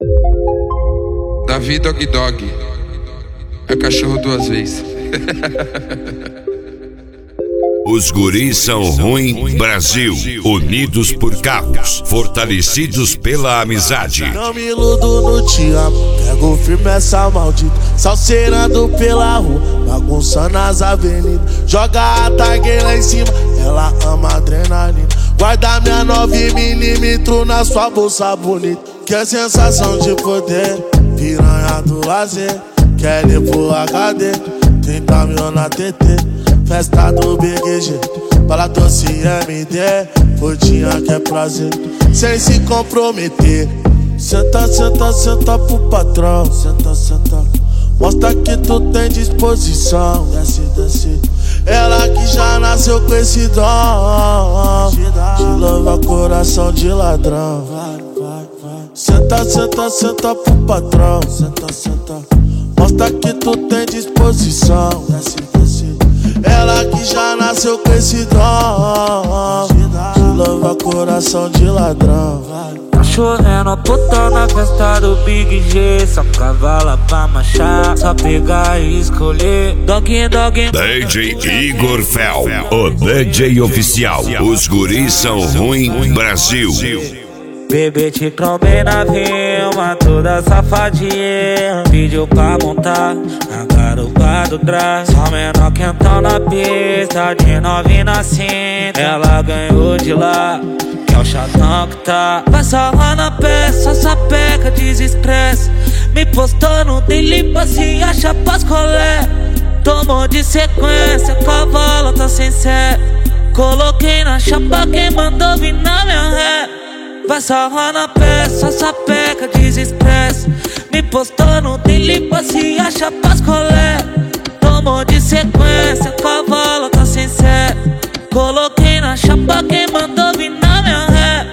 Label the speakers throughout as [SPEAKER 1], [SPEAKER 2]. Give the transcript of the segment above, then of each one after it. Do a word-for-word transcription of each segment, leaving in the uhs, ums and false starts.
[SPEAKER 1] Davi Dog Dog é cachorro duas vezes.
[SPEAKER 2] Os guris são ruim, Brasil, unidos por carros, fortalecidos pela amizade.
[SPEAKER 3] Não me iludo no te amo, pego firme essa maldita, salseirando pela rua, bagunçando as avenidas. Joga a tag lá em cima, ela ama adrenalina. Guarda minha nove milímetros na sua bolsa bonita. Que é sensação de poder, piranha do lazer. Quer ir pro H D, trinta mil na T T. Festa do B G G, para doce M D, Fortinha que é prazer, sem se comprometer. Senta, senta, senta pro patrão. Senta, senta, mostra que tu tem disposição. Desce, desce, ela que já nasceu com esse dom de louvar coração de ladrão. Vai, vai, vai. Senta, senta, senta pro patrão. Senta, senta, mostra que tu tem disposição. Desce, desce, ela que já nasceu com esse dom de louvar coração de ladrão.
[SPEAKER 4] Tá chovendo puta na festa do Big G. Só cavala pra marchar, só pegar e escolher. Dog, dog.
[SPEAKER 2] D J Igor Fel, o D J oficial. Os guris são ruim, Brasil.
[SPEAKER 4] Bebê te trombei na vilma, toda safadinha. Pediu pra montar na garupa do trás. Só menor quentão na pista, de nove na cinta. Ela ganhou de lá, que é o chatão que tá. Vai salvar na peça, só sapeca, desestresse. Me postou no daily, se acha pras colé. Tomou de sequência, cavalo tá sem sé. Coloquei na chapa, quem mandou vir na minha ré. Vai salvar na peça, sapeca, desestresse. Me postou no daily, se acha pras colé. Tomou de sequência, cavalo tá sem sé. Coloquei na chapa, quem mandou vir na minha ré.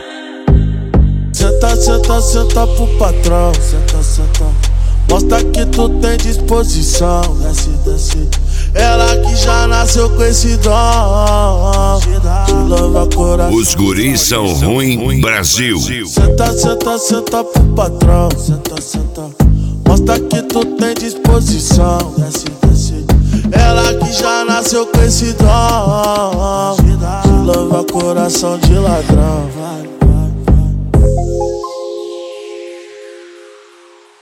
[SPEAKER 3] Senta, senta, senta pro patrão. Senta, senta, mostra que tu tem disposição. Desce, desce, ela que já nasceu com esse dom de louvar coração.
[SPEAKER 2] Os guris são ruim, Brasil.
[SPEAKER 3] Senta, senta, senta pro patrão. Senta, senta, mostra que tu tem disposição. Desce, desce, ela que já nasceu com esse dom de louvar coração de ladrão.